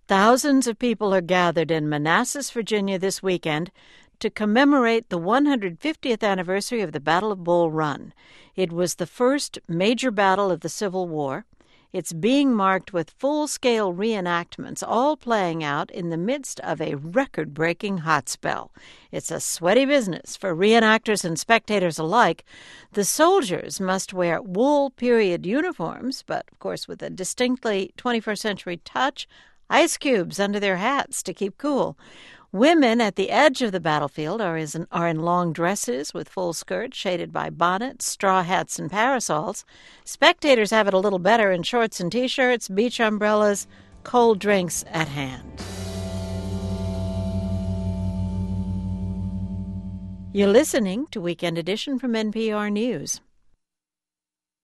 Thousands of people are gathered in Manassas, Virginia this weekend to commemorate the 150th anniversary of the Battle of Bull Run. It was the first major battle of the Civil War. It's being marked with full-scale reenactments, all playing out in the midst of a record-breaking hot spell. It's a sweaty business for reenactors and spectators alike. The soldiers must wear wool period uniforms, but, of course, with a distinctly 21st century touch, ice cubes under their hats to keep cool. Women at the edge of the battlefield are in long dresses with full skirts shaded by bonnets, straw hats, and parasols. Spectators have it a little better in shorts and T-shirts, beach umbrellas, cold drinks at hand. You're listening to Weekend Edition from NPR News.